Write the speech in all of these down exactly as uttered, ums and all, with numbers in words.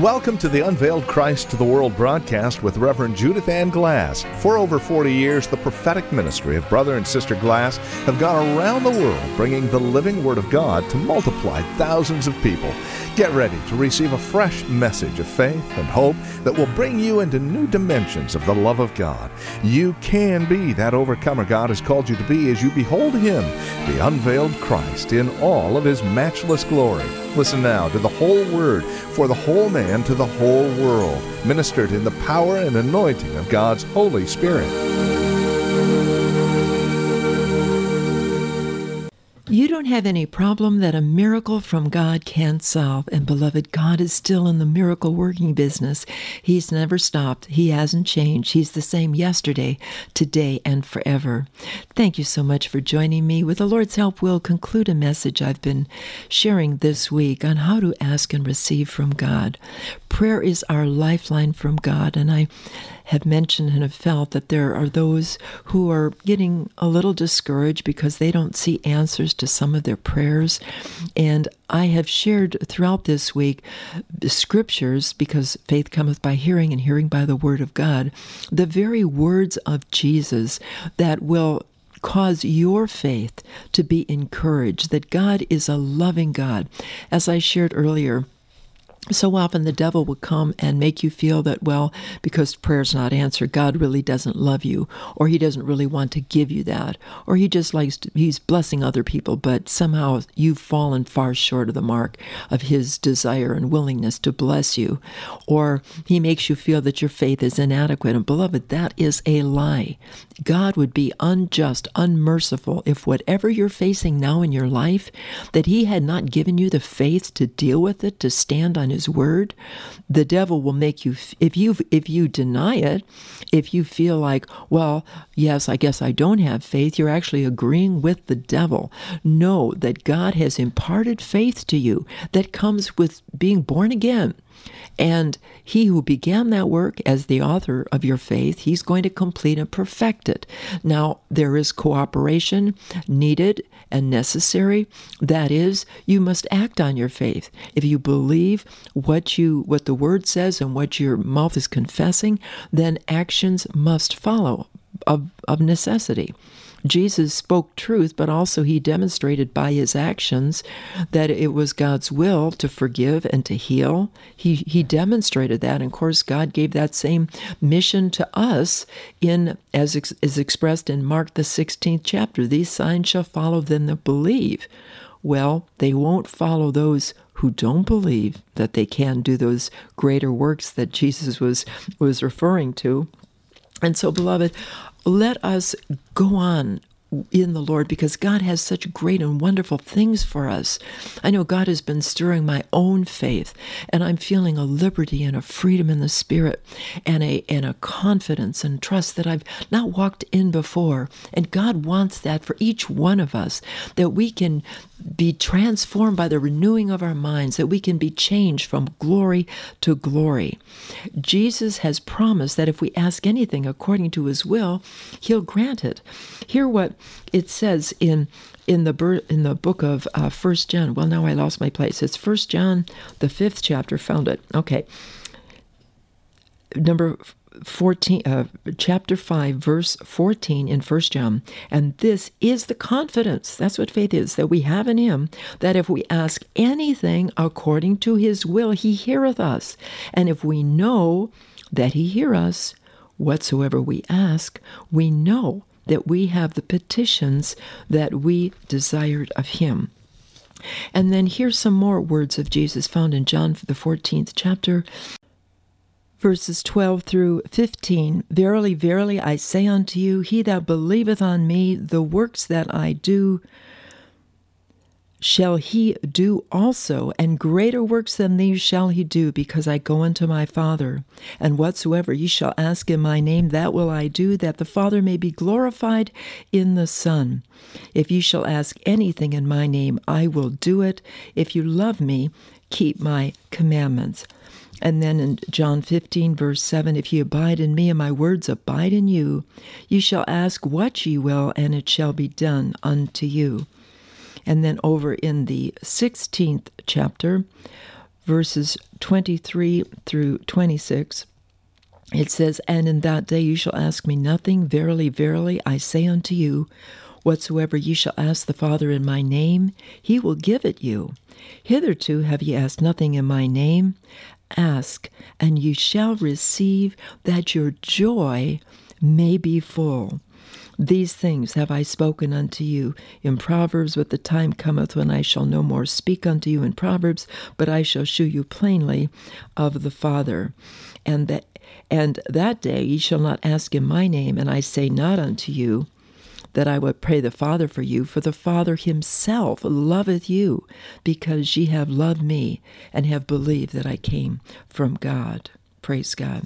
Welcome to the Unveiled Christ to the World broadcast with Reverend Judith Ann Glass. For over forty years, the prophetic ministry of Brother and Sister Glass have gone around the world bringing the living Word of God to multiply thousands of people. Get ready to receive a fresh message of faith and hope that will bring you into new dimensions of the love of God. You can be that overcomer God has called you to be as you behold Him, the unveiled Christ, in all of His matchless glory. Listen now to the whole Word for the whole man to the whole world, ministered in the power and anointing of God's Holy Spirit. You don't have any problem that a miracle from God can't solve. And beloved, God is still in the miracle working business. He's never stopped. He hasn't changed. He's the same yesterday, today, and forever. Thank you so much for joining me. With the Lord's help, we'll conclude a message I've been sharing this week on how to ask and receive from God. Prayer is our lifeline from God, and I have mentioned and have felt that there are those who are getting a little discouraged because they don't see answers to some of their prayers. And I have shared throughout this week the scriptures, because faith cometh by hearing and hearing by the word of God, the very words of Jesus that will cause your faith to be encouraged, that God is a loving God. As I shared earlier, so often the devil will come and make you feel that, well, because prayer's not answered, God really doesn't love you, or he doesn't really want to give you that, or he just likes to, he's blessing other people, but somehow you've fallen far short of the mark of his desire and willingness to bless you. Or he makes you feel that your faith is inadequate. And beloved, that is a lie. God would be unjust, unmerciful if whatever you're facing now in your life, that he had not given you the faith to deal with it, to stand on his word. The devil will make you, if you if you deny it, if you feel like, well, yes, I guess I don't have faith, you're actually agreeing with the devil. Know that God has imparted faith to you that comes with being born again. And he who began that work as the author of your faith, he's going to complete and perfect it. Now, there is cooperation needed and necessary. That is, you must act on your faith. If you believe what you what the word says and what your mouth is confessing, then actions must follow of, of necessity. Jesus spoke truth, but also he demonstrated by his actions that it was God's will to forgive and to heal. He he demonstrated that. And of course, God gave that same mission to us in as ex, is expressed in Mark the sixteenth chapter. These signs shall follow them that believe. Well, they won't follow those who don't believe that they can do those greater works that Jesus was was referring to. And so, beloved, let us go on in the Lord, because God has such great and wonderful things for us. I know God has been stirring my own faith, and I'm feeling a liberty and a freedom in the Spirit, and a and a confidence and trust that I've not walked in before. And God wants that for each one of us, that we can be transformed by the renewing of our minds, that we can be changed from glory to glory. Jesus has promised that if we ask anything according to his will, he'll grant it. Hear what it says in in the in the book of uh, First John. Well, now I lost my place. It's First John, the fifth chapter. Found it. Okay. Number fourteen, uh, chapter five, verse fourteen in First John. And this is the confidence, that's what faith is, that we have in him, that if we ask anything according to his will, he heareth us. And if we know that he hear us, whatsoever we ask, we know that we have the petitions that we desired of him. And then here's some more words of Jesus found in John, the fourteenth chapter, verses twelve through fifteen. Verily, verily, I say unto you, he that believeth on me, the works that I do, shall he do also, and greater works than these shall he do, because I go unto my Father. And whatsoever ye shall ask in my name, that will I do, that the Father may be glorified in the Son. If ye shall ask anything in my name, I will do it. If you love me, keep my commandments. And then in John fifteen, verse seven, if ye abide in me and my words abide in you, ye shall ask what ye will, and it shall be done unto you. And then over in the sixteenth chapter, verses twenty-three through twenty-six. It says, "And in that day you shall ask me nothing. Verily, verily, I say unto you, whatsoever ye shall ask the Father in my name, he will give it you. Hitherto have ye asked nothing in my name. Ask, and ye shall receive, that your joy may be full. These things have I spoken unto you in Proverbs, but the time cometh when I shall no more speak unto you in Proverbs, but I shall shew you plainly of the Father. And that, and that day ye shall not ask in my name, and I say not unto you that I would pray the Father for you, for the Father himself loveth you, because ye have loved me, and have believed that I came from God." Praise God.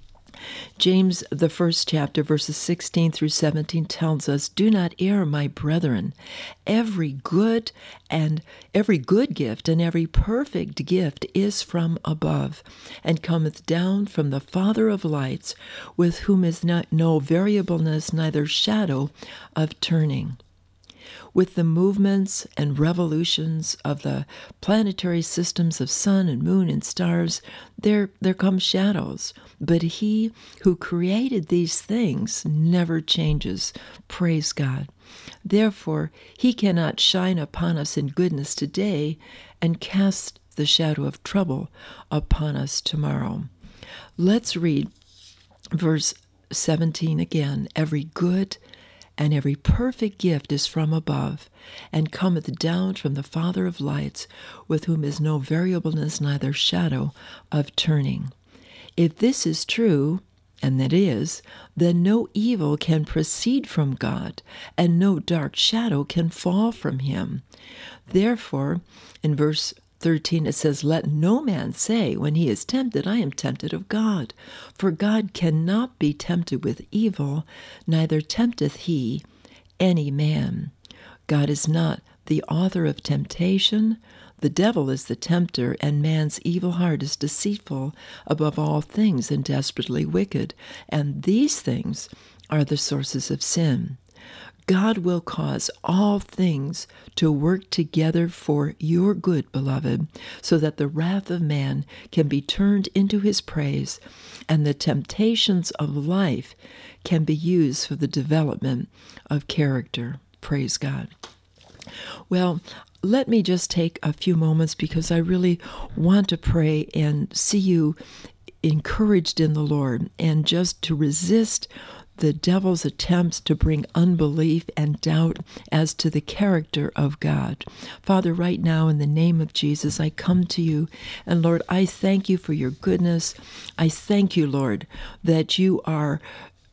James, the first chapter, verses sixteen through seventeen, tells us, "Do not err, my brethren. Every good and every good gift and every perfect gift is from above, and cometh down from the Father of lights, with whom is not, no variableness, neither shadow of turning." With the movements and revolutions of the planetary systems of sun and moon and stars, there, there come shadows. But he who created these things never changes. Praise God. Therefore, he cannot shine upon us in goodness today and cast the shadow of trouble upon us tomorrow. Let's read verse seventeen again. "Every good and every perfect gift is from above, and cometh down from the Father of lights, with whom is no variableness, neither shadow of turning." If this is true, and that is, then no evil can proceed from God, and no dark shadow can fall from him. Therefore, in verse thirteen it says, "Let no man say when he is tempted, I am tempted of God. For God cannot be tempted with evil, neither tempteth he any man." God is not the author of temptation. The devil is the tempter, and man's evil heart is deceitful above all things and desperately wicked. And these things are the sources of sin. God will cause all things to work together for your good, beloved, so that the wrath of man can be turned into his praise, and the temptations of life can be used for the development of character. Praise God. Well, let me just take a few moments, because I really want to pray and see you encouraged in the Lord, and just to resist the devil's attempts to bring unbelief and doubt as to the character of God. Father, right now, in the name of Jesus, I come to you, and Lord, I thank you for your goodness. I thank you, Lord, that you are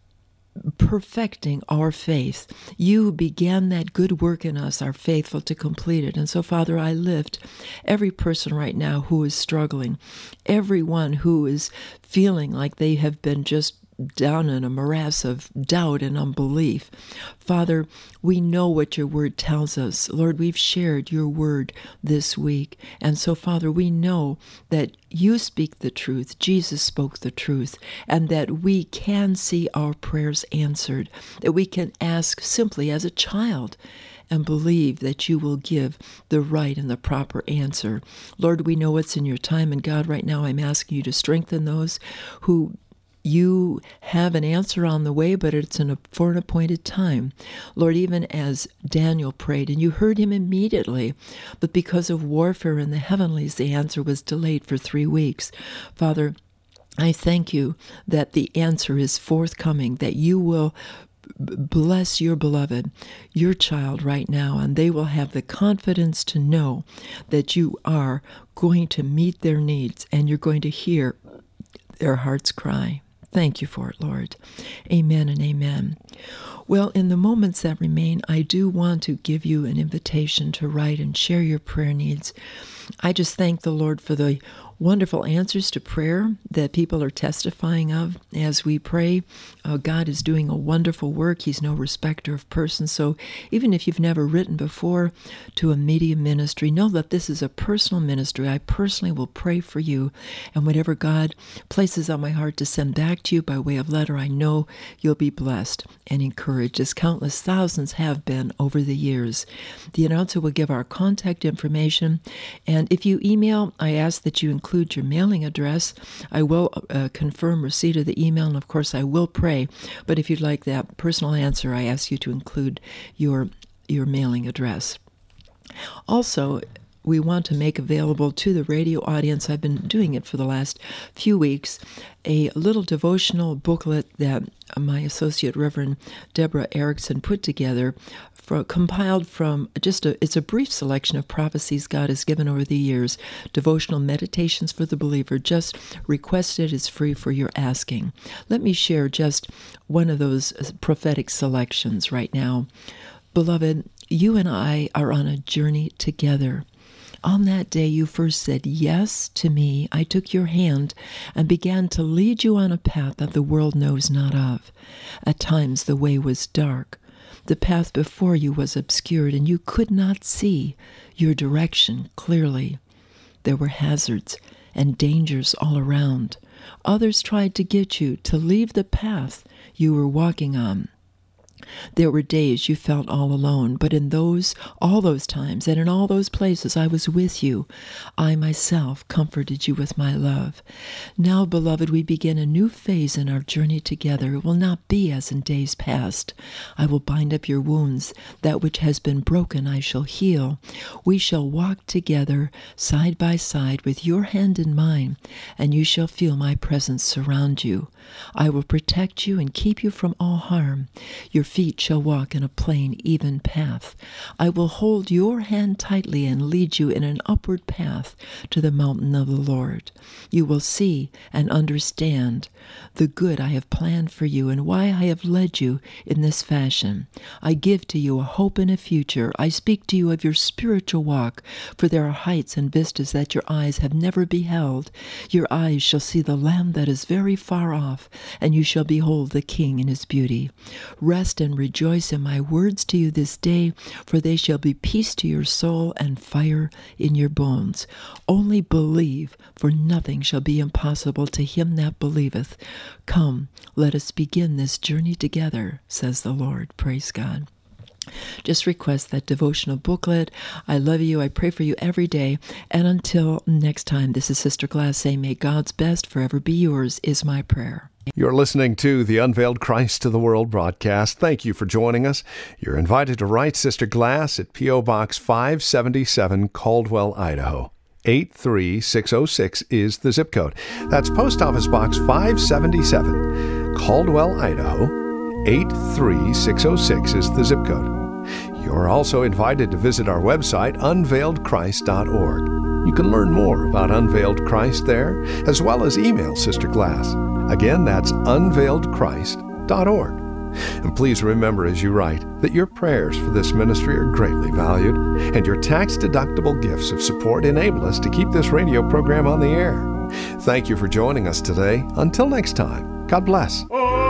perfecting our faith. You who began that good work in us are faithful to complete it. And so, Father, I lift every person right now who is struggling, everyone who is feeling like they have been just down in a morass of doubt and unbelief. Father, we know what your word tells us. Lord, we've shared your word this week. And so, Father, we know that you speak the truth. Jesus spoke the truth, and that we can see our prayers answered, that we can ask simply as a child and believe that you will give the right and the proper answer. Lord, we know it's in your time, and God, right now I'm asking you to strengthen those who you have an answer on the way, but it's in a, for an appointed time. Lord, even as Daniel prayed, and you heard him immediately, but because of warfare in the heavenlies, the answer was delayed for three weeks. Father, I thank you that the answer is forthcoming, that you will bless your beloved, your child right now, and they will have the confidence to know that you are going to meet their needs, and you're going to hear their heart's cry. Thank you for it, Lord. Amen and amen. Well, in the moments that remain, I do want to give you an invitation to write and share your prayer needs. I just thank the Lord for the wonderful answers to prayer that people are testifying of as we pray. Uh, God is doing a wonderful work. He's no respecter of persons. So even if you've never written before to a media ministry, know that this is a personal ministry. I personally will pray for you. And whatever God places on my heart to send back to you by way of letter, I know you'll be blessed and encouraged. encouraged, as countless thousands have been over the years. The announcer will give our contact information, and if you email, I ask that you include your mailing address. I will uh, confirm receipt of the email, and of course I will pray, but if you'd like that personal answer, I ask you to include your your mailing address. Also, we want to make available to the radio audience, I've been doing it for the last few weeks, a little devotional booklet that my associate Reverend Deborah Erickson put together, for, compiled from just a, it's a brief selection of prophecies God has given over the years, devotional meditations for the believer, just requested, is free for your asking. Let me share just one of those prophetic selections right now. Beloved, you and I are on a journey together. On that day you first said yes to me. I took your hand and began to lead you on a path that the world knows not of. At times the way was dark. The path before you was obscured, and you could not see your direction clearly. There were hazards and dangers all around. Others tried to get you to leave the path you were walking on. There were days you felt all alone, but in those, all those times, and in all those places I was with you. I myself comforted you with my love. Now, beloved, we begin a new phase in our journey together. It will not be as in days past. I will bind up your wounds. That which has been broken I shall heal. We shall walk together, side by side, with your hand in mine, and you shall feel my presence surround you. I will protect you and keep you from all harm. Your feet shall walk in a plain, even path. I will hold your hand tightly and lead you in an upward path to the mountain of the Lord. You will see and understand the good I have planned for you and why I have led you in this fashion. I give to you a hope and a future. I speak to you of your spiritual walk, for there are heights and vistas that your eyes have never beheld. Your eyes shall see the Lamb that is very far off, and you shall behold the King in his beauty. Rest and rejoice in my words to you this day, for they shall be peace to your soul and fire in your bones. Only believe, for nothing shall be impossible to him that believeth. Come, let us begin this journey together, says the Lord. Praise God. Just request that devotional booklet. I love you. I pray for you every day. And until next time, this is Sister Glass saying, may God's best forever be yours, is my prayer. You're listening to the Unveiled Christ to the World broadcast. Thank you for joining us. You're invited to write Sister Glass at P O. Box five seventy-seven, Caldwell, Idaho. eight three six oh six is the zip code. That's Post Office Box five seventy-seven, Caldwell, Idaho. eight three six oh six is the zip code. You're also invited to visit our website, unveiled christ dot org. You can learn more about Unveiled Christ there, as well as email Sister Glass. Again, that's unveiled christ dot org. And please remember as you write that your prayers for this ministry are greatly valued, and your tax-deductible gifts of support enable us to keep this radio program on the air. Thank you for joining us today. Until next time, God bless.